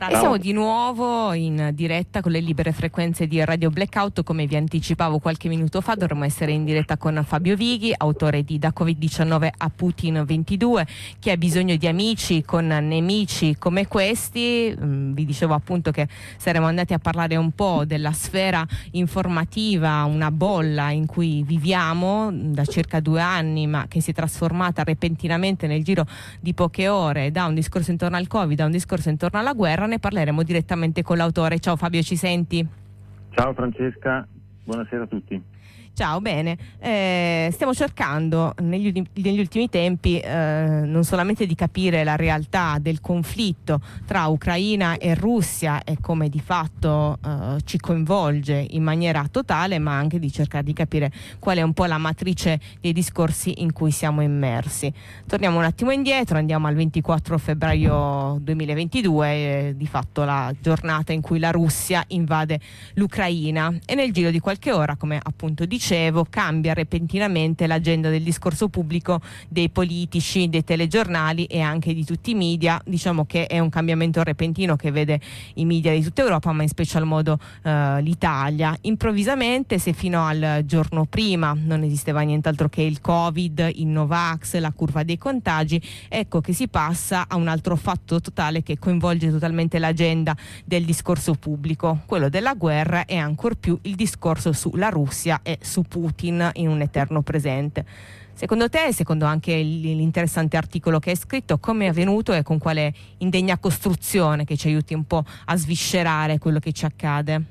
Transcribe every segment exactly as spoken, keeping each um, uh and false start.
E siamo di nuovo in diretta con le libere frequenze di Radio Blackout. Come vi anticipavo qualche minuto fa, dovremmo essere in diretta con Fabio Vighi, autore di Da covid diciannove a Putin ventidue, che ha bisogno di amici con nemici come questi. Mm, vi dicevo appunto che saremmo andati a parlare un po' della sfera informativa, una bolla in cui viviamo da circa due anni, ma che si è trasformata repentinamente nel giro di poche ore da un discorso intorno al Covid a un discorso intorno alla guerra. Ne parleremo direttamente con l'autore. Ciao Fabio, ci senti? Ciao Francesca, buonasera a tutti. Ciao, bene. Eh, stiamo cercando negli, negli ultimi tempi eh, non solamente di capire la realtà del conflitto tra Ucraina e Russia e come di fatto eh, ci coinvolge in maniera totale, ma anche di cercare di capire qual è un po' la matrice dei discorsi in cui siamo immersi. Torniamo un attimo indietro, andiamo al ventiquattro febbraio duemilaventidue, eh, di fatto la giornata in cui la Russia invade l'Ucraina, e nel giro di qualche ora, come appunto dicevo, cambia repentinamente l'agenda del discorso pubblico dei politici, dei telegiornali e anche di tutti i media. Diciamo che è un cambiamento repentino che vede i media di tutta Europa, ma in special modo eh, l'Italia. Improvvisamente, se fino al giorno prima non esisteva nient'altro che il Covid, il Novax, la curva dei contagi, ecco che si passa a un altro fatto totale che coinvolge totalmente l'agenda del discorso pubblico, quello della guerra, e ancor più il discorso sulla Russia e su Putin in un eterno presente. Secondo te, e secondo anche l'interessante articolo che hai scritto, come è avvenuto e con quale indegna costruzione che ci aiuti un po' a sviscerare quello che ci accade?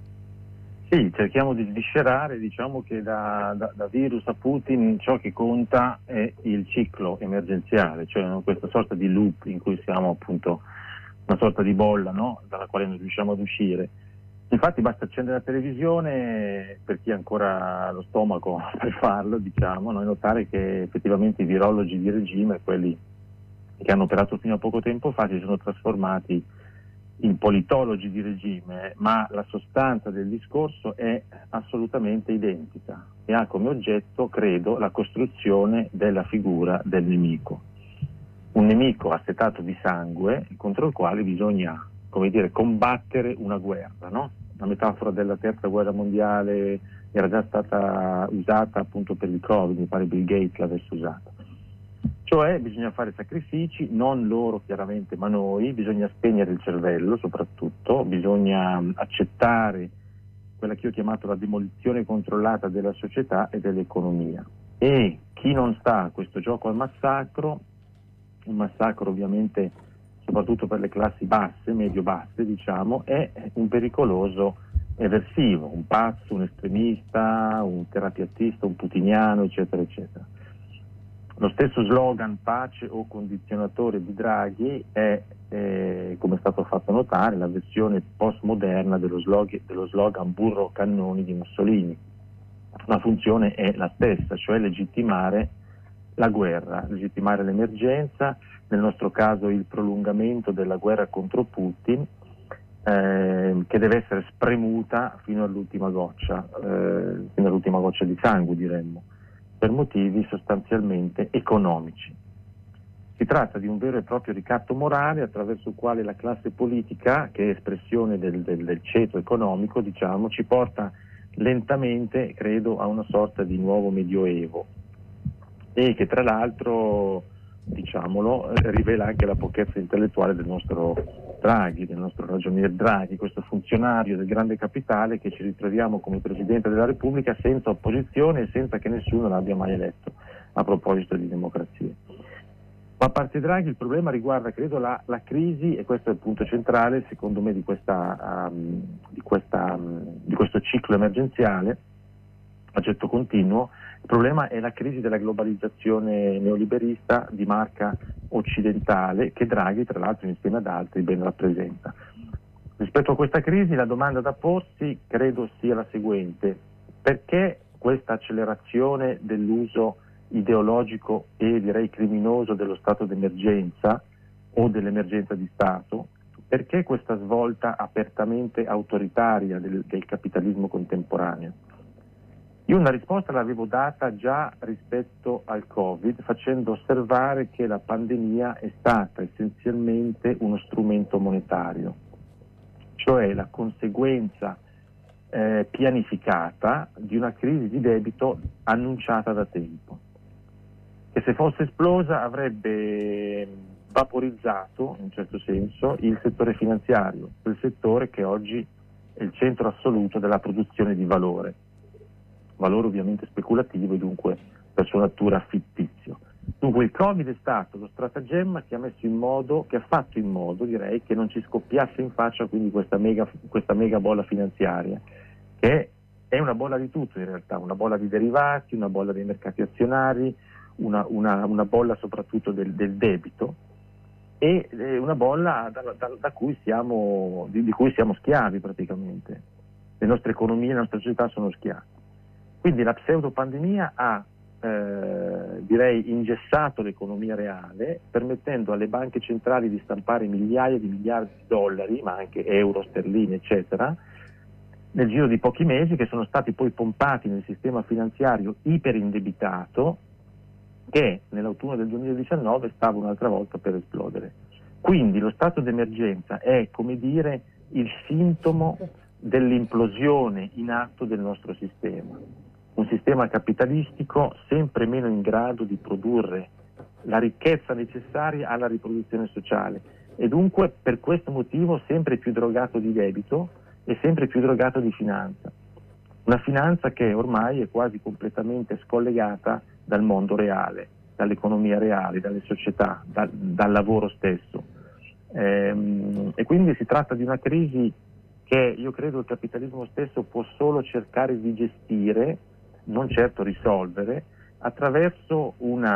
Sì, cerchiamo di sviscerare. Diciamo che da, da, da virus a Putin ciò che conta è il ciclo emergenziale, cioè questa sorta di loop in cui siamo, appunto, una sorta di bolla, no? Dalla quale non riusciamo ad uscire. Infatti basta accendere la televisione, per chi ha ancora lo stomaco per farlo, diciamo, no? E notare che effettivamente i virologi di regime, quelli che hanno operato fino a poco tempo fa, si sono trasformati in politologi di regime, ma la sostanza del discorso è assolutamente identica e ha come oggetto, credo, la costruzione della figura del nemico. Un nemico assetato di sangue contro il quale bisogna, come dire, combattere una guerra, no? La metafora della terza guerra mondiale era già stata usata appunto per il Covid, mi pare Bill Gates l'avesse usata. Cioè bisogna fare sacrifici, non loro chiaramente, ma noi, bisogna spegnere il cervello soprattutto, bisogna accettare quella che io ho chiamato la demolizione controllata della società e dell'economia. E chi non sta a questo gioco al massacro, un massacro ovviamente soprattutto per le classi basse, medio-basse diciamo, è un pericoloso eversivo, un pazzo, un estremista, un terapiattista, un putiniano, eccetera, eccetera. Lo stesso slogan pace o condizionatore di Draghi è, eh, come è stato fatto notare, la versione postmoderna dello slogan, dello slogan burro cannoni di Mussolini. La funzione è la stessa, cioè legittimare la guerra, legittimare l'emergenza, nel nostro caso il prolungamento della guerra contro Putin, eh, che deve essere spremuta fino all'ultima goccia, eh, fino all'ultima goccia di sangue, diremmo, per motivi sostanzialmente economici. Si tratta di un vero e proprio ricatto morale attraverso il quale la classe politica, che è espressione del, del, del ceto economico, diciamo, ci porta lentamente, credo, a una sorta di nuovo medioevo, e che tra l'altro, diciamolo, rivela anche la pochezza intellettuale del nostro Draghi, del nostro ragionier Draghi, questo funzionario del grande capitale che ci ritroviamo come Presidente della Repubblica senza opposizione e senza che nessuno l'abbia mai eletto, a proposito di democrazia. Ma a parte Draghi, il problema riguarda, credo, la, la crisi, e questo è il punto centrale, secondo me, di, questa, um, di, questa, um, di questo ciclo emergenziale a getto continuo. Il problema è la crisi della globalizzazione neoliberista di marca occidentale, che Draghi, tra l'altro, insieme ad altri, ben rappresenta. Rispetto a questa crisi, la domanda da porsi credo sia la seguente: perché questa accelerazione dell'uso ideologico e direi criminoso dello stato d'emergenza o dell'emergenza di Stato? Perché questa svolta apertamente autoritaria del, del capitalismo contemporaneo? Io una risposta l'avevo data già rispetto al Covid, facendo osservare che la pandemia è stata essenzialmente uno strumento monetario, cioè la conseguenza eh, pianificata di una crisi di debito annunciata da tempo, che se fosse esplosa avrebbe vaporizzato, in un certo senso, il settore finanziario, quel settore che oggi è il centro assoluto della produzione di valore, valore ovviamente speculativo e dunque per sua natura fittizio. Dunque il Covid è stato lo stratagemma che ha messo in modo, che ha fatto in modo, direi, che non ci scoppiasse in faccia quindi questa mega, questa mega bolla finanziaria, che è una bolla di tutto in realtà, una bolla di derivati, una bolla dei mercati azionari, una, una, una bolla soprattutto del, del debito, e eh, una bolla da, da, da cui siamo, di, di cui siamo schiavi praticamente. Le nostre economie, le nostre società sono schiavi. Quindi la pseudopandemia ha, eh, direi, ingessato l'economia reale, permettendo alle banche centrali di stampare migliaia di miliardi di dollari, ma anche euro, sterline, eccetera, nel giro di pochi mesi, che sono stati poi pompati nel sistema finanziario iperindebitato, che nell'autunno del duemiladiciannove stava un'altra volta per esplodere. Quindi lo stato d'emergenza è, come dire, il sintomo dell'implosione in atto del nostro sistema. Un sistema capitalistico sempre meno in grado di produrre la ricchezza necessaria alla riproduzione sociale e dunque per questo motivo sempre più drogato di debito e sempre più drogato di finanza. Una finanza che ormai è quasi completamente scollegata dal mondo reale, dall'economia reale, dalle società, da, dal lavoro stesso. Ehm, e quindi si tratta di una crisi che io credo il capitalismo stesso può solo cercare di gestire, non certo risolvere, attraverso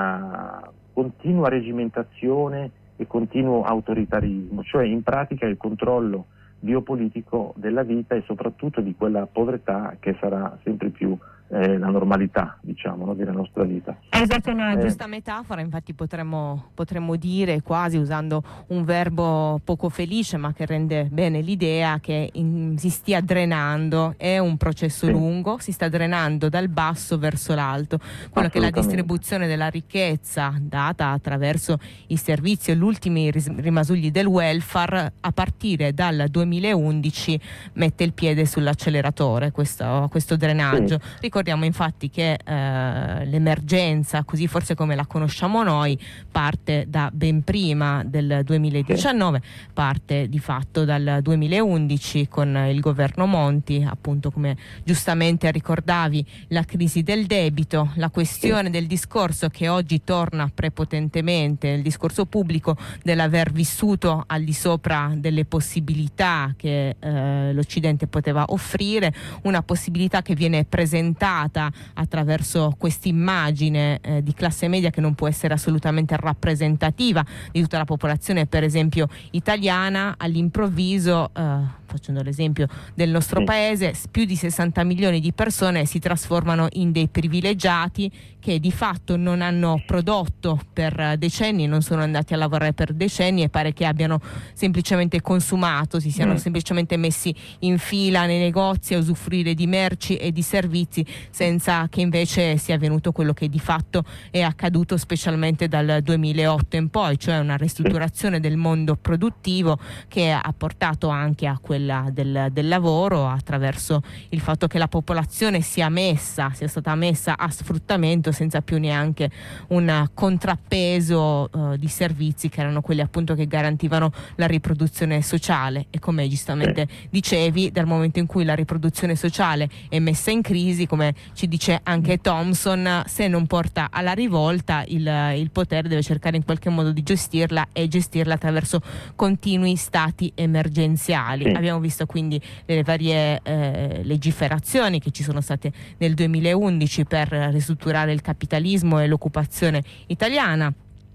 una continua regimentazione e continuo autoritarismo, cioè in pratica il controllo biopolitico della vita e soprattutto di quella povertà che sarà sempre più eh, la normalità, diciamo, no, della nostra vita. Esatto, una Eh. giusta metafora, infatti potremmo, potremmo dire, quasi usando un verbo poco felice ma che rende bene l'idea, che in, si stia drenando, è un processo Sì. lungo, si sta drenando dal basso verso l'alto, quello che è la distribuzione della ricchezza data attraverso i servizi e gli ultimi ris- rimasugli del welfare a partire dal duemilaundici mette il piede sull'acceleratore, questo, questo drenaggio. Sì. Ricordiamo infatti che eh, l'emergenza, così forse come la conosciamo noi, parte da ben prima del duemiladiciannove, sì. parte di fatto dal duemilaundici con il governo Monti, appunto come giustamente ricordavi, la crisi del debito, la questione sì. del discorso che oggi torna prepotentemente nel discorso pubblico dell'aver vissuto al di sopra delle possibilità che eh, l'Occidente poteva offrire, una possibilità che viene presentata attraverso quest'immagine eh, di classe media che non può essere assolutamente rappresentativa di tutta la popolazione, per esempio italiana. All'improvviso, eh, facendo l'esempio del nostro sì. paese, più di sessanta milioni di persone si trasformano in dei privilegiati che di fatto non hanno prodotto per decenni, non sono andati a lavorare per decenni e pare che abbiano semplicemente consumato, si siano mm. semplicemente messi in fila nei negozi a usufruire di merci e di servizi, senza che invece sia avvenuto quello che di fatto è accaduto specialmente dal duemilaotto in poi, cioè una ristrutturazione del mondo produttivo che ha portato anche a quella del, del lavoro, attraverso il fatto che la popolazione sia messa, sia stata messa a sfruttamento senza più neanche un contrappeso uh, di servizi che erano quelli appunto che garantivano la riproduzione sociale. E come giustamente dicevi, dal momento in cui la riproduzione sociale è messa in crisi, come ci dice anche Thompson, se non porta alla rivolta, il, il potere deve cercare in qualche modo di gestirla e gestirla attraverso continui stati emergenziali. Sì. Abbiamo visto quindi le varie eh, legiferazioni che ci sono state nel duemilaundici per ristrutturare il capitalismo e l'occupazione italiana.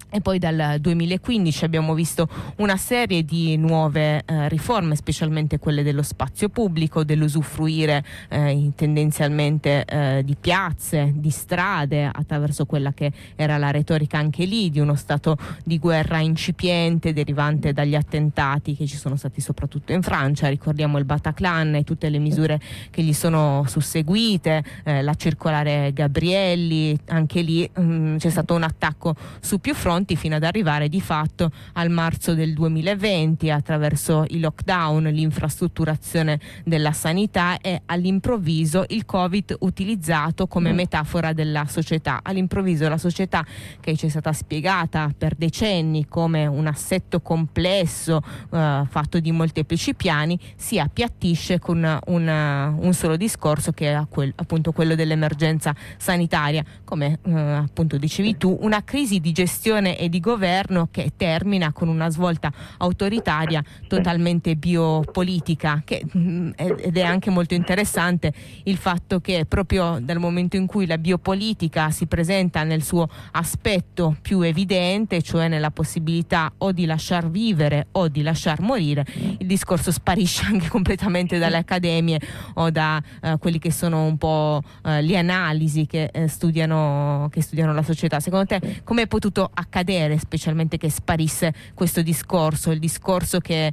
E poi dal duemilaquindici abbiamo visto una serie di nuove eh, riforme, specialmente quelle dello spazio pubblico, dell'usufruire eh, tendenzialmente eh, di piazze, di strade, attraverso quella che era la retorica anche lì di uno stato di guerra incipiente derivante dagli attentati che ci sono stati soprattutto in Francia. Ricordiamo il Bataclan e tutte le misure che gli sono susseguite, eh, la circolare Gabrielli, anche lì mh, c'è stato un attacco su più fronti, fino ad arrivare di fatto al marzo del duemilaventi attraverso i lockdown, l'infrastrutturazione della sanità e all'improvviso il Covid utilizzato come metafora della società. All'improvviso la società, che ci è stata spiegata per decenni come un assetto complesso eh, fatto di molteplici piani, si appiattisce con una, un solo discorso, che è quel, appunto quello dell'emergenza sanitaria, come eh, appunto dicevi tu, una crisi di gestione e di governo che termina con una svolta autoritaria totalmente biopolitica, che, mh, ed è anche molto interessante il fatto che proprio dal momento in cui la biopolitica si presenta nel suo aspetto più evidente, cioè nella possibilità o di lasciar vivere o di lasciar morire, il discorso sparisce anche completamente dalle accademie o da eh, quelli che sono un po' eh, le analisi che, eh, studiano, che studiano la società. Secondo te come è potuto accadere, specialmente che sparisse questo discorso, il discorso che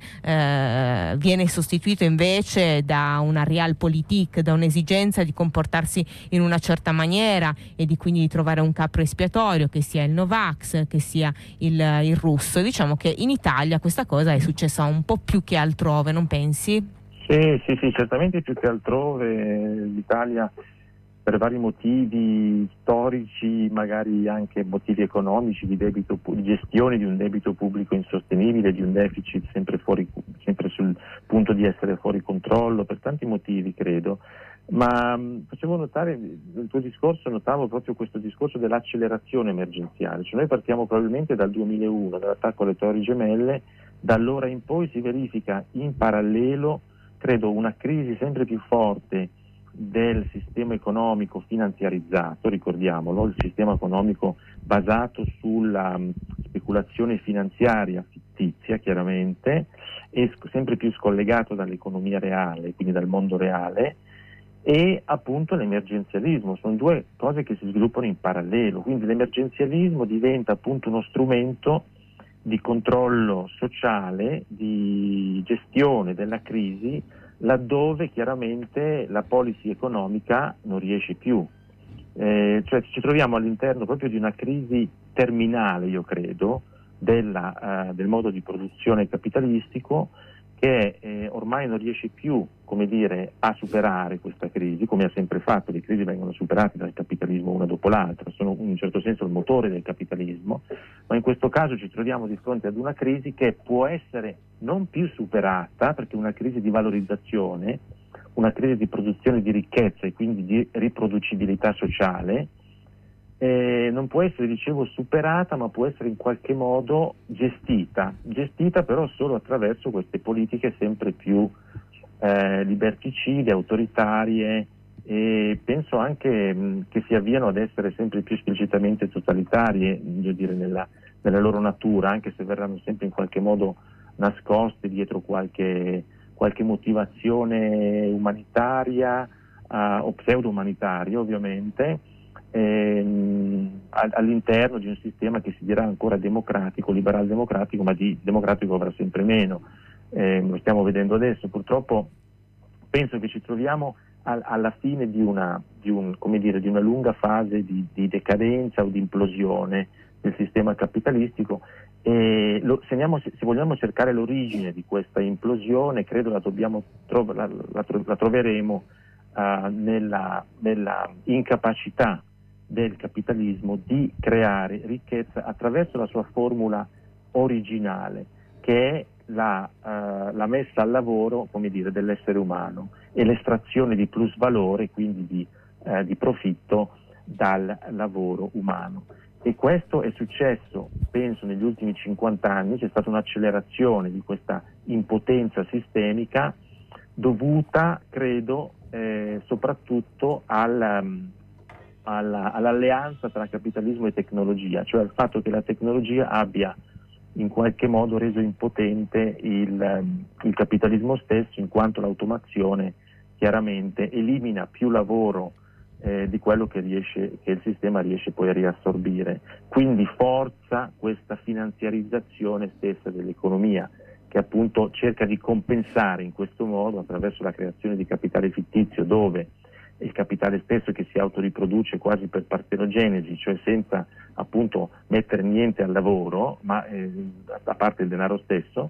eh, viene sostituito invece da una realpolitik, da un'esigenza di comportarsi in una certa maniera e di quindi di trovare un capro espiatorio, che sia il Novax, che sia il, il russo? Diciamo che in Italia questa cosa è successa un po' più che altrove, non pensi? Sì, sì, sì, certamente più che altrove. L'Italia, per vari motivi storici, magari anche motivi economici, di debito, di gestione di un debito pubblico insostenibile, di un deficit sempre, fuori, sempre sul punto di essere fuori controllo, per tanti motivi credo. Ma mh, facevo notare, nel tuo discorso notavo proprio questo discorso dell'accelerazione emergenziale, cioè noi partiamo probabilmente dal duemilauno, dall'attacco alle Torri Gemelle, da allora in poi si verifica in parallelo, credo, una crisi sempre più forte del sistema economico finanziarizzato, ricordiamolo, il sistema economico basato sulla um, speculazione finanziaria fittizia, chiaramente, e sc- sempre più scollegato dall'economia reale, quindi dal mondo reale, e appunto l'emergenzialismo. Sono due cose che si sviluppano in parallelo, quindi l'emergenzialismo diventa appunto uno strumento di controllo sociale, di gestione della crisi, laddove chiaramente la policy economica non riesce più. Eh, cioè ci troviamo all'interno proprio di una crisi terminale, io credo, della, uh, del modo di produzione capitalistico, che eh, ormai non riesce più, come dire, a superare questa crisi, come ha sempre fatto. Le crisi vengono superate dal capitalismo una dopo l'altra, sono in un certo senso il motore del capitalismo, ma in questo caso ci troviamo di fronte ad una crisi che può essere non più superata, perché è una crisi di valorizzazione, una crisi di produzione di ricchezza e quindi di riproducibilità sociale. Eh, non può essere, dicevo, superata, ma può essere in qualche modo gestita, gestita però solo attraverso queste politiche sempre più eh, liberticide, autoritarie, e penso anche mh, che si avviano ad essere sempre più esplicitamente totalitarie, voglio dire, nella, nella loro natura, anche se verranno sempre in qualche modo nascoste dietro qualche, qualche motivazione umanitaria uh, o pseudo-umanitaria, ovviamente, Ehm, all'interno di un sistema che si dirà ancora democratico, liberal democratico, ma di democratico avrà sempre meno. Eh, lo stiamo vedendo adesso. Purtroppo penso che ci troviamo al, alla fine di una, di, un, come dire, di una lunga fase di, di decadenza o di implosione del sistema capitalistico, e lo, se, andiamo, se vogliamo cercare l'origine di questa implosione, credo la, dobbiamo trov- la, la, la troveremo uh, nella, nella incapacità del capitalismo di creare ricchezza attraverso la sua formula originale, che è la, uh, la messa al lavoro, come dire, dell'essere umano e l'estrazione di plusvalore, quindi di, uh, di profitto dal lavoro umano. E questo è successo, penso, negli ultimi cinquanta anni. C'è stata un'accelerazione di questa impotenza sistemica dovuta, credo, eh, soprattutto al um, alla, all'alleanza tra capitalismo e tecnologia, cioè al fatto che la tecnologia abbia in qualche modo reso impotente il, il capitalismo stesso, in quanto l'automazione chiaramente elimina più lavoro eh, di quello che, riesce, che il sistema riesce poi a riassorbire, quindi forza questa finanziarizzazione stessa dell'economia, che appunto cerca di compensare in questo modo attraverso la creazione di capitale fittizio, dove il capitale stesso che si autoriproduce quasi per partenogenesi, cioè senza appunto mettere niente al lavoro, ma eh, a parte il denaro stesso,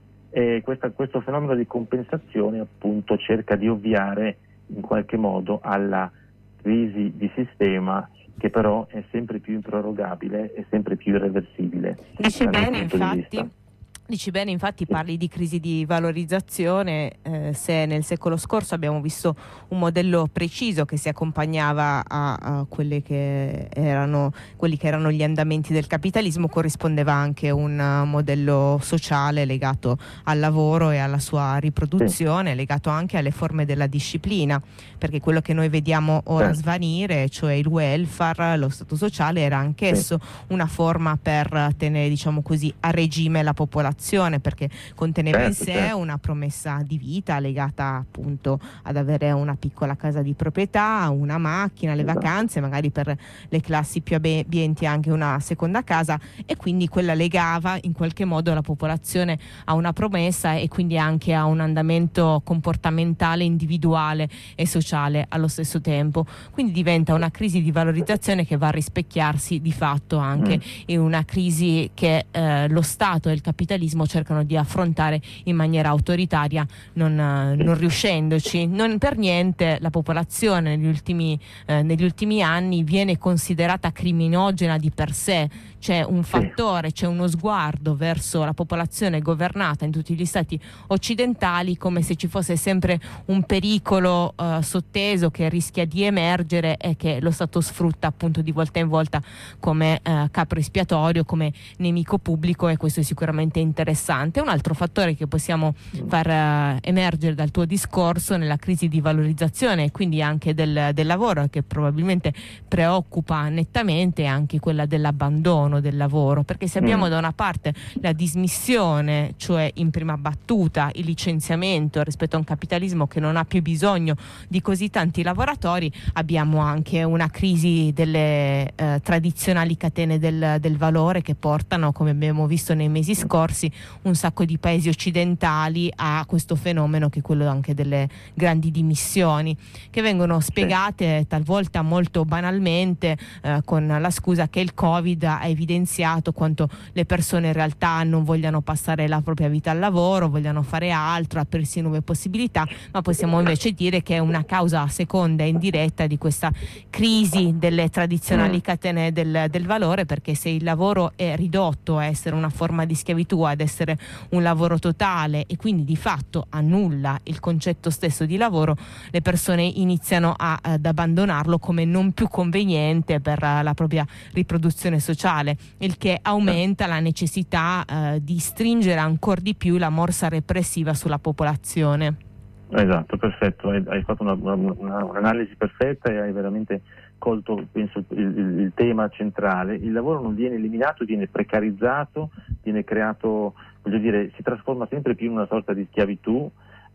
e questa, questo fenomeno di compensazione appunto cerca di ovviare in qualche modo alla crisi di sistema, che però è sempre più improrogabile e sempre più irreversibile. Dice bene, infatti. Dici bene, infatti parli di crisi di valorizzazione, eh, se nel secolo scorso abbiamo visto un modello preciso che si accompagnava a, a quelle che erano, quelli che erano gli andamenti del capitalismo, corrispondeva anche un uh, modello sociale legato al lavoro e alla sua riproduzione, sì. legato anche alle forme della disciplina, perché quello che noi vediamo ora sì. svanire, cioè il welfare, lo stato sociale, era anch'esso sì. una forma per tenere, diciamo così, a regime la popolazione, perché conteneva certo, in sé certo. una promessa di vita legata appunto ad avere una piccola casa di proprietà, una macchina, le esatto. vacanze, magari per le classi più abbienti anche una seconda casa, e quindi quella legava in qualche modo la popolazione a una promessa e quindi anche a un andamento comportamentale individuale e sociale allo stesso tempo. Quindi diventa una crisi di valorizzazione che va a rispecchiarsi di fatto anche mm. in una crisi che eh, lo Stato e il capitalismo cercano di affrontare in maniera autoritaria, non, non riuscendoci. Non per niente la popolazione negli ultimi, eh, negli ultimi anni viene considerata criminogena di per sé. C'è un fattore, c'è uno sguardo verso la popolazione governata in tutti gli stati occidentali come se ci fosse sempre un pericolo uh, sotteso che rischia di emergere e che lo Stato sfrutta appunto di volta in volta come uh, capro espiatorio, come nemico pubblico, e questo è sicuramente interessante. Un altro fattore che possiamo far uh, emergere dal tuo discorso nella crisi di valorizzazione e quindi anche del, del lavoro, che probabilmente preoccupa nettamente, è anche quella dell'abbandono del lavoro, perché se abbiamo mm. da una parte la dismissione, cioè in prima battuta il licenziamento rispetto a un capitalismo che non ha più bisogno di così tanti lavoratori, abbiamo anche una crisi delle eh, tradizionali catene del, del valore che portano, come abbiamo visto nei mesi scorsi, un sacco di paesi occidentali a questo fenomeno che è quello anche delle grandi dimissioni, che vengono spiegate sì. talvolta molto banalmente eh, con la scusa che il Covid ha evidenziato quanto le persone in realtà non vogliano passare la propria vita al lavoro, vogliano fare altro, aprirsi nuove possibilità, ma possiamo invece dire che è una causa seconda e indiretta di questa crisi delle tradizionali catene del, del valore, perché se il lavoro è ridotto a essere una forma di schiavitù, ad essere un lavoro totale e quindi di fatto annulla il concetto stesso di lavoro, le persone iniziano a, ad abbandonarlo come non più conveniente per la propria riproduzione sociale, il che aumenta la necessità eh, di stringere ancora di più la morsa repressiva sulla popolazione. Esatto, perfetto, hai, hai fatto una, una, una, un'analisi perfetta e hai veramente colto, penso, il, il, il tema centrale. Il lavoro non viene eliminato, viene precarizzato, viene creato, voglio dire, si trasforma sempre più in una sorta di schiavitù.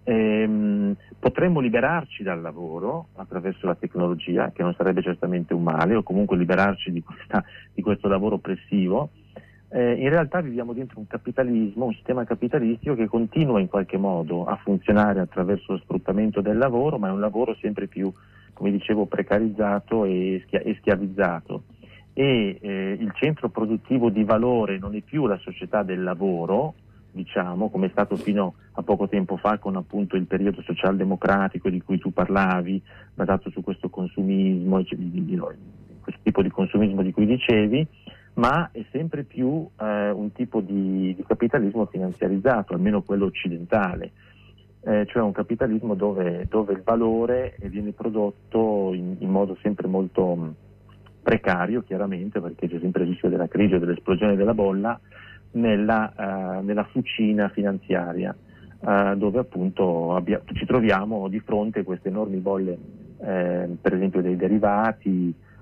Ehm, potremmo liberarci dal lavoro attraverso la tecnologia, che non sarebbe certamente un male, o comunque liberarci di, questa, di questo lavoro oppressivo. Eh, in realtà viviamo dentro un capitalismo, un sistema capitalistico che continua in qualche modo a funzionare attraverso lo sfruttamento del lavoro, ma è un lavoro sempre più, come dicevo, precarizzato e, schia- e schiavizzato. E eh, il centro produttivo di valore non è più la società del lavoro, diciamo, come è stato fino a poco tempo fa con appunto il periodo socialdemocratico di cui tu parlavi, basato su questo consumismo, questo tipo di consumismo di cui dicevi, ma è sempre più eh, un tipo di, di capitalismo finanziarizzato, almeno quello occidentale, eh, cioè un capitalismo dove, dove il valore viene prodotto in, in modo sempre molto precario, chiaramente, perché c'è sempre il rischio della crisi o dell'esplosione della bolla, nella, uh, nella fucina finanziaria, uh, dove appunto abbia, ci troviamo di fronte a queste enormi bolle, eh, per esempio dei derivati,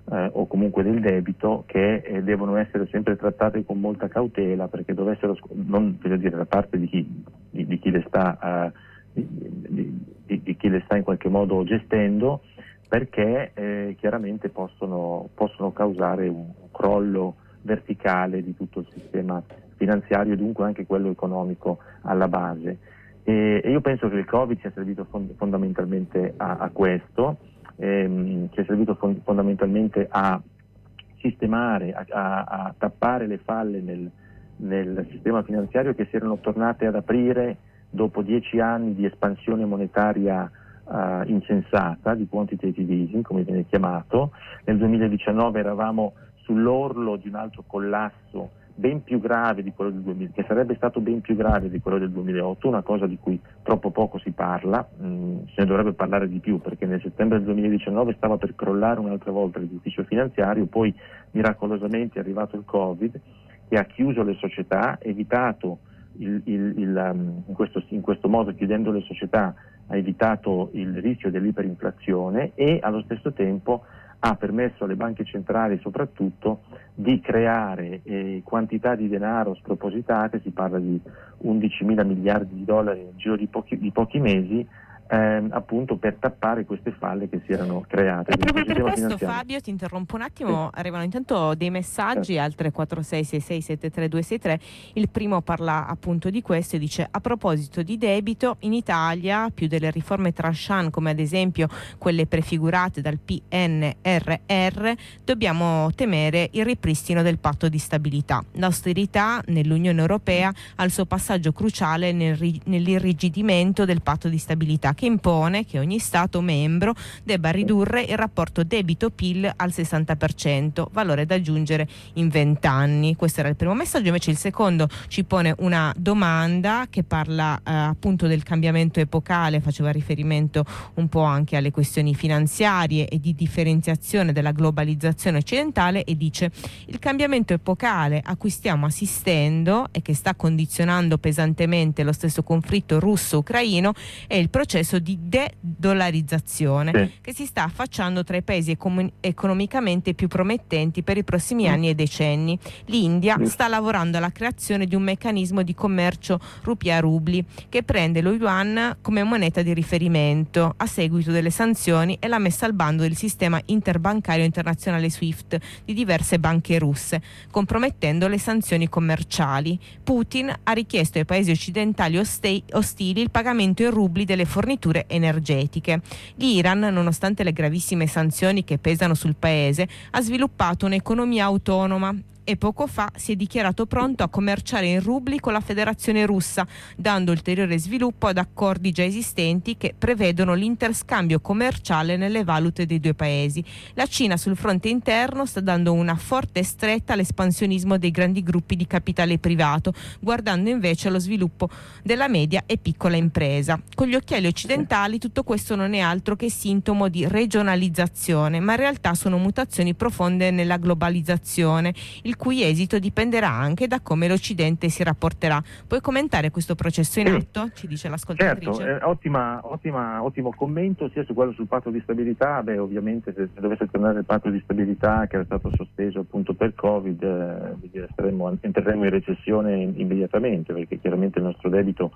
eh, o comunque del debito che eh, devono essere sempre trattate con molta cautela, perché dovessero, non voglio dire da parte di chi, di, di chi le sta uh, di, di, di chi le sta in qualche modo gestendo, perché eh, chiaramente possono, possono causare un crollo verticale di tutto il sistema finanziario e dunque anche quello economico alla base. E, e io penso che il Covid sia servito fond- fondamentalmente a, a questo, ehm, sia servito fond- fondamentalmente a sistemare, a, a, a tappare le falle nel, nel sistema finanziario che si erano tornate ad aprire dopo dieci anni di espansione monetaria uh, insensata, di quantitative easing come viene chiamato. Nel duemiladiciannove eravamo sull'orlo di un altro collasso ben più grave di quello del duemila, che sarebbe stato ben più grave di quello del duemilaotto, una cosa di cui troppo poco si parla, mm, se ne dovrebbe parlare di più, perché nel settembre del duemiladiciannove stava per crollare un'altra volta l'edificio finanziario, poi miracolosamente è arrivato il Covid che ha chiuso le società, evitato il, il, il, um, in, questo, in questo modo, chiudendo le società, ha evitato il rischio dell'iperinflazione e allo stesso tempo ha permesso alle banche centrali soprattutto di creare eh, quantità di denaro spropositate, si parla di undicimila miliardi di dollari nel giro di pochi, di pochi mesi, ehm, appunto per tappare queste falle che si erano create. E proprio per questo, Fabio, ti interrompo un attimo, sì. Arrivano intanto dei messaggi, certo. Al tre quattro sei sei sei sette tre due sei tre, il primo parla appunto di questo e dice: a proposito di debito, in Italia più delle riforme tranchant, come ad esempio quelle prefigurate dal P N R R, dobbiamo temere il ripristino del patto di stabilità. L'austerità nell'Unione Europea ha il suo passaggio cruciale nel, nell'irrigidimento del patto di stabilità, che impone che ogni Stato membro debba ridurre il rapporto debito-P I L al sessanta per cento, valore da aggiungere in venti anni. Questo era il primo messaggio. Invece il secondo ci pone una domanda che parla eh, appunto del cambiamento epocale, faceva riferimento un po' anche alle questioni finanziarie e di differenziazione della globalizzazione occidentale, e dice: il cambiamento epocale a cui stiamo assistendo e che sta condizionando pesantemente lo stesso conflitto russo-ucraino è il processo di de-dollarizzazione, sì, che si sta affacciando tra i paesi econ- economicamente più promettenti per i prossimi anni e decenni. L'India sta lavorando alla creazione di un meccanismo di commercio rupia rubli che prende lo yuan come moneta di riferimento a seguito delle sanzioni e la messa al bando del sistema interbancario internazionale SWIFT di diverse banche russe, compromettendo le sanzioni commerciali. Putin ha richiesto ai paesi occidentali oste- ostili il pagamento in rubli delle forniture energetiche. L'Iran, nonostante le gravissime sanzioni che pesano sul paese, ha sviluppato un'economia autonoma e poco fa si è dichiarato pronto a commerciare in rubli con la Federazione Russa, dando ulteriore sviluppo ad accordi già esistenti che prevedono l'interscambio commerciale nelle valute dei due paesi. La Cina sul fronte interno sta dando una forte stretta all'espansionismo dei grandi gruppi di capitale privato, guardando invece allo sviluppo della media e piccola impresa. Con gli occhiali occidentali tutto questo non è altro che sintomo di regionalizzazione, ma in realtà sono mutazioni profonde nella globalizzazione, il il cui esito dipenderà anche da come l'Occidente si rapporterà. Puoi commentare questo processo in atto? Ci dice l'ascoltatrice. Certo, eh, ottima, ottima, ottimo commento sia su quello sul patto di stabilità. Beh, ovviamente se, se dovesse tornare il patto di stabilità che era stato sospeso appunto per Covid, eh, staremmo, entreremo in recessione immediatamente, perché chiaramente il nostro debito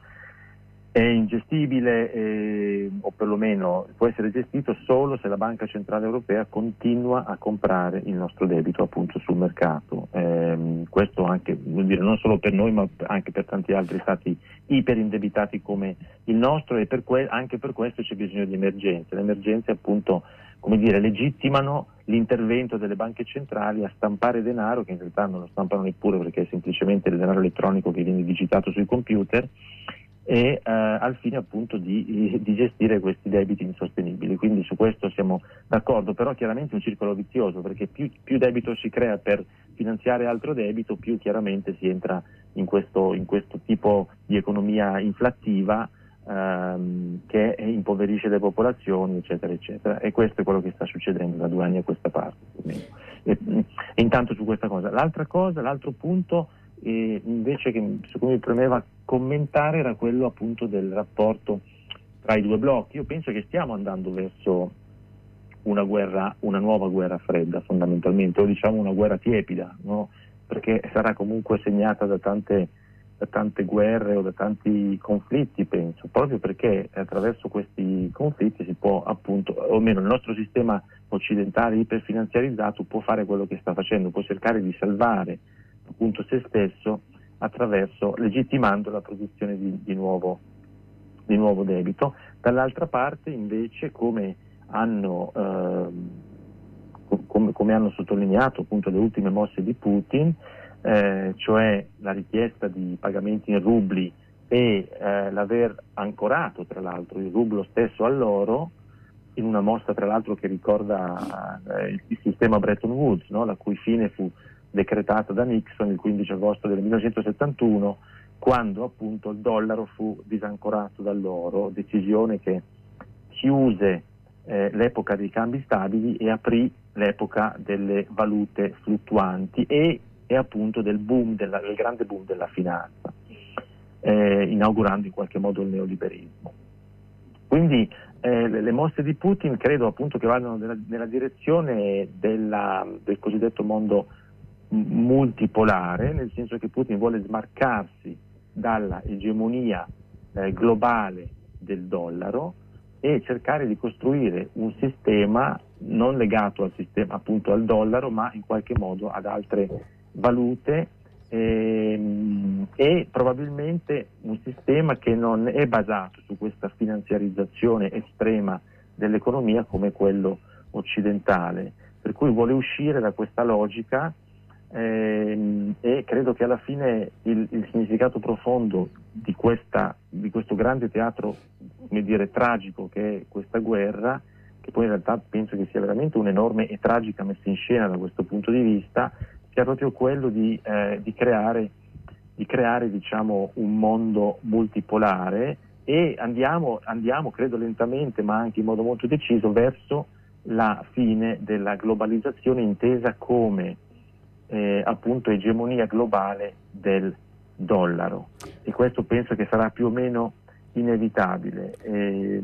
è ingestibile eh, o perlomeno può essere gestito solo se la Banca Centrale Europea continua a comprare il nostro debito appunto sul mercato. Eh, questo anche, vuol dire, non solo per noi ma anche per tanti altri stati iperindebitati come il nostro, e per que- anche per questo c'è bisogno di emergenze. Le emergenze appunto, come dire, legittimano l'intervento delle banche centrali a stampare denaro, che in realtà non lo stampano neppure perché è semplicemente il denaro elettronico che viene digitato sui computer, e eh, al fine appunto di, di gestire questi debiti insostenibili. Quindi su questo siamo d'accordo, però chiaramente è un circolo vizioso, perché più, più debito si crea per finanziare altro debito, più chiaramente si entra in questo, in questo tipo di economia inflattiva ehm, che impoverisce le popolazioni, eccetera, eccetera. E questo è quello che sta succedendo da due anni a questa parte. E, e intanto su questa cosa. L'altra cosa, l'altro punto e invece che su cui mi premeva commentare era quello appunto del rapporto tra i due blocchi. Io penso che stiamo andando verso una guerra, una nuova guerra fredda fondamentalmente, o diciamo una guerra tiepida, no? Perché sarà comunque segnata da tante, da tante guerre o da tanti conflitti, penso, proprio perché attraverso questi conflitti si può appunto, o almeno il nostro sistema occidentale iperfinanziarizzato può fare quello che sta facendo, può cercare di salvare appunto se stesso attraverso, legittimando la produzione di, di, nuovo, di nuovo debito. Dall'altra parte invece, come hanno, eh, come, come hanno sottolineato appunto le ultime mosse di Putin, eh, cioè la richiesta di pagamenti in rubli e eh, l'aver ancorato tra l'altro il rublo stesso all'oro, in una mossa tra l'altro che ricorda eh, il, il sistema Bretton Woods, no? La cui fine fu decretata da Nixon il quindici agosto del millenovecentosettantuno, quando appunto il dollaro fu disancorato dall'oro, decisione che chiuse eh, l'epoca dei cambi stabili e aprì l'epoca delle valute fluttuanti e, e appunto del boom, della, del grande boom della finanza, eh, inaugurando in qualche modo il neoliberismo. Quindi eh, le, le mosse di Putin credo appunto che vadano nella, nella direzione della, del cosiddetto mondo multipolare, nel senso che Putin vuole smarcarsi dalla egemonia eh, globale del dollaro e cercare di costruire un sistema non legato al sistema appunto al dollaro, ma in qualche modo ad altre valute ehm, e probabilmente un sistema che non è basato su questa finanziarizzazione estrema dell'economia come quello occidentale, per cui vuole uscire da questa logica. Eh, e credo che alla fine il, il significato profondo di, questa, di questo grande teatro, come dire, tragico che è questa guerra, che poi in realtà penso che sia veramente un'enorme e tragica messa in scena da questo punto di vista, sia proprio quello di, eh, di creare, di creare diciamo, un mondo multipolare e andiamo, andiamo, credo lentamente ma anche in modo molto deciso, verso la fine della globalizzazione intesa come Eh, appunto egemonia globale del dollaro, e questo penso che sarà più o meno inevitabile eh,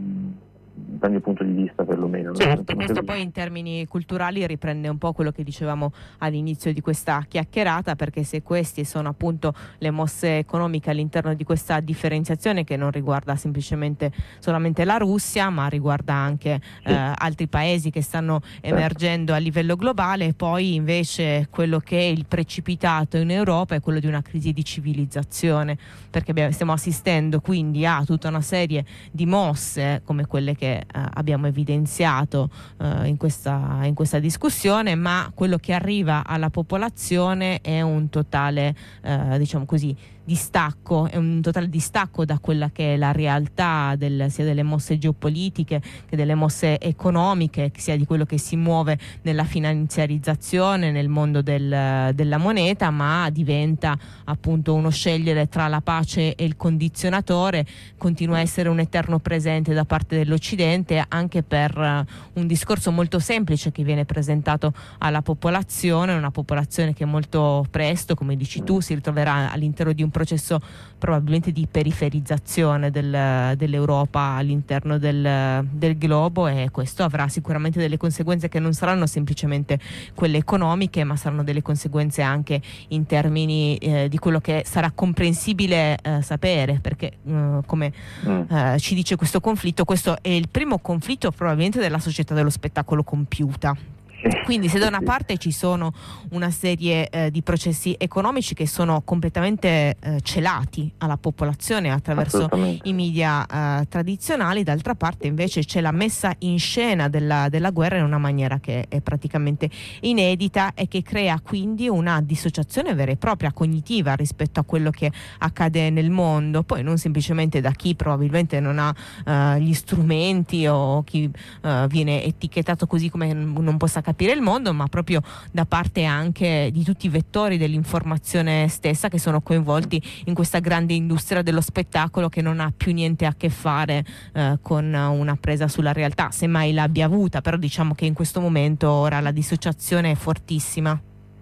dal mio punto di vista perlomeno. Certo, no? Questo poi in termini culturali riprende un po' quello che dicevamo all'inizio di questa chiacchierata, perché se queste sono appunto le mosse economiche all'interno di questa differenziazione che non riguarda semplicemente solamente la Russia, ma riguarda anche sì. eh, altri paesi che stanno emergendo certo. a livello globale, poi invece quello che è il precipitato in Europa è quello di una crisi di civilizzazione, perché abbiamo, stiamo assistendo quindi a tutta una serie di mosse come quelle che che eh, abbiamo evidenziato eh, in questa, in questa discussione, ma quello che arriva alla popolazione è un totale, eh, diciamo così, distacco, è un totale distacco da quella che è la realtà del, sia delle mosse geopolitiche che delle mosse economiche, sia di quello che si muove nella finanziarizzazione, nel mondo del, della moneta, ma diventa appunto uno scegliere tra la pace e il condizionatore, continua a essere un eterno presente da parte dell'Occidente, anche per uh, un discorso molto semplice che viene presentato alla popolazione, una popolazione che molto presto, come dici tu, si ritroverà all'interno di un processo probabilmente di periferizzazione del, dell'Europa all'interno del, del globo, e questo avrà sicuramente delle conseguenze che non saranno semplicemente quelle economiche, ma saranno delle conseguenze anche in termini eh, di quello che sarà comprensibile eh, sapere, perché eh, come eh, ci dice questo conflitto, questo è il primo conflitto probabilmente della società dello spettacolo compiuta. Quindi se da una parte ci sono una serie eh, di processi economici che sono completamente eh, celati alla popolazione attraverso i media eh, tradizionali, d'altra parte invece c'è la messa in scena della, della guerra in una maniera che è praticamente inedita e che crea quindi una dissociazione vera e propria cognitiva rispetto a quello che accade nel mondo, poi non semplicemente da chi probabilmente non ha eh, gli strumenti o chi eh, viene etichettato così come non possa capire il mondo, ma proprio da parte anche di tutti i vettori dell'informazione stessa che sono coinvolti in questa grande industria dello spettacolo che non ha più niente a che fare eh, con una presa sulla realtà, semmai l'abbia avuta, però diciamo che in questo momento ora la dissociazione è fortissima.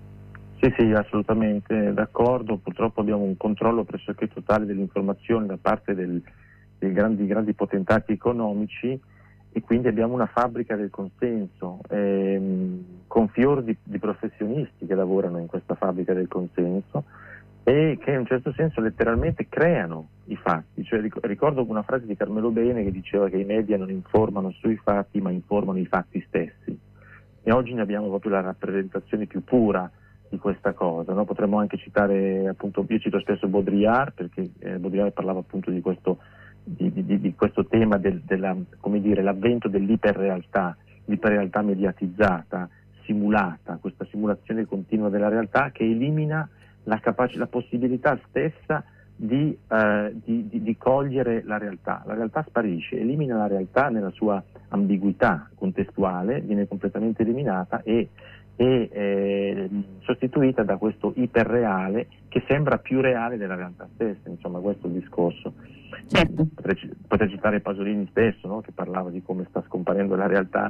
Sì, sì, assolutamente d'accordo. Purtroppo abbiamo un controllo pressoché totale dell'informazione da parte del, dei grandi, grandi potentati economici, e quindi abbiamo una fabbrica del consenso ehm, con fior di, di professionisti che lavorano in questa fabbrica del consenso e che in un certo senso letteralmente creano i fatti. Cioè, ricordo una frase di Carmelo Bene che diceva che i media non informano sui fatti ma informano i fatti stessi, e oggi ne abbiamo proprio la rappresentazione più pura di questa cosa, no? Potremmo anche citare, appunto, io cito spesso Baudrillard perché eh, Baudrillard parlava appunto di questo, di, di, di questo tema del, della, come dire, l'avvento dell'iperrealtà, l'iperrealtà mediatizzata, simulata, questa simulazione continua della realtà che elimina la, capac- la possibilità stessa di, eh, di, di, di cogliere la realtà. La realtà sparisce, elimina la realtà nella sua ambiguità contestuale, viene completamente eliminata e e eh, sostituita da questo iperreale che sembra più reale della realtà stessa. Insomma, questo è il discorso. Certo. Potrei, potrei citare Pasolini stesso, no? Che parlava di come sta scomparendo la realtà,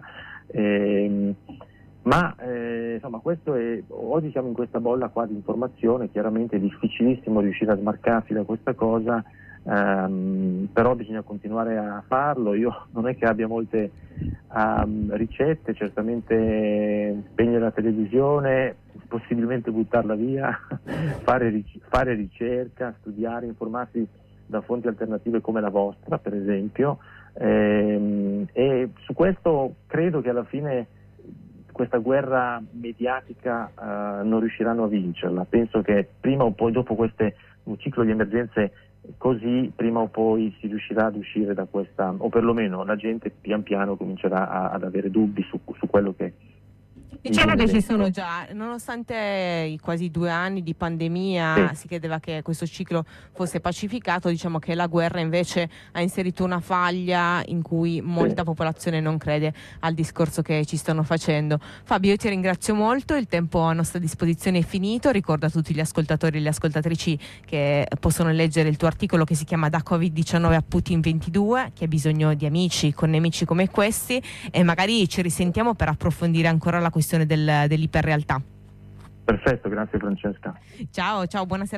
eh, ma eh, insomma questo è, oggi siamo in questa bolla qua di informazione, chiaramente è difficilissimo riuscire a smarcarsi da questa cosa. Um, però bisogna continuare a farlo. Io non è che abbia molte um, ricette, certamente spegnere la televisione, possibilmente buttarla via, fare, ric- fare ricerca, studiare, informarsi da fonti alternative come la vostra, per esempio, ehm, e su questo credo che alla fine questa guerra mediatica uh, non riusciranno a vincerla. Penso che prima o poi, dopo queste, un ciclo di emergenze così, prima o poi si riuscirà ad uscire da questa, o perlomeno la gente pian piano comincerà a, ad avere dubbi su, su quello che diciamo che ci sono già, nonostante i quasi due anni di pandemia, sì, si credeva che questo ciclo fosse pacificato. Diciamo che la guerra invece ha inserito una faglia in cui molta sì. popolazione non crede al discorso che ci stanno facendo. Fabio, io ti ringrazio molto, il tempo a nostra disposizione è finito. Ricordo a tutti gli ascoltatori e le ascoltatrici che possono leggere il tuo articolo che si chiama Da covid diciannove a Putin ventidue, che ha bisogno di amici, con nemici come questi, e magari ci risentiamo per approfondire ancora la questione del, dell'iperrealtà. Perfetto, grazie Francesca. Ciao, ciao, buonasera.